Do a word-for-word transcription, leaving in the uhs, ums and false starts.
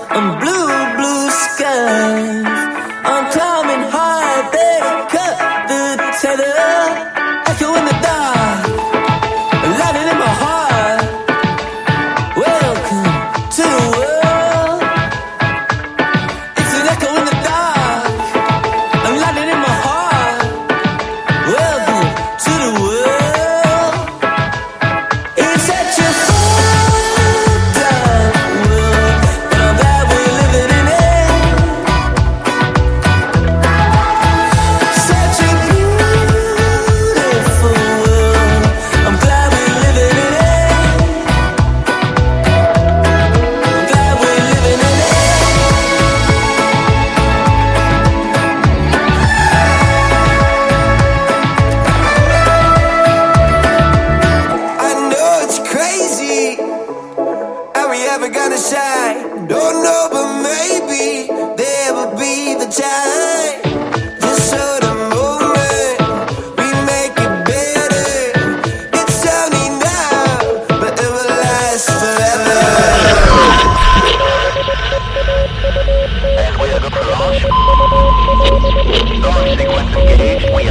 on blue, blue skies. I'm climbing high, better cut the tether. Echo in the dark, landing in my heart. Welcome to the world. It's an echo in the dark, I'm landing in my heart. Welcome to the world. It's such a fucked up world, but I'm glad we're living in it. Such a beautiful world, I'm glad we're living in it. I'm glad we're living in it. I know it's crazy. Are we ever gonna shine? Don't know, but maybe there will be the time.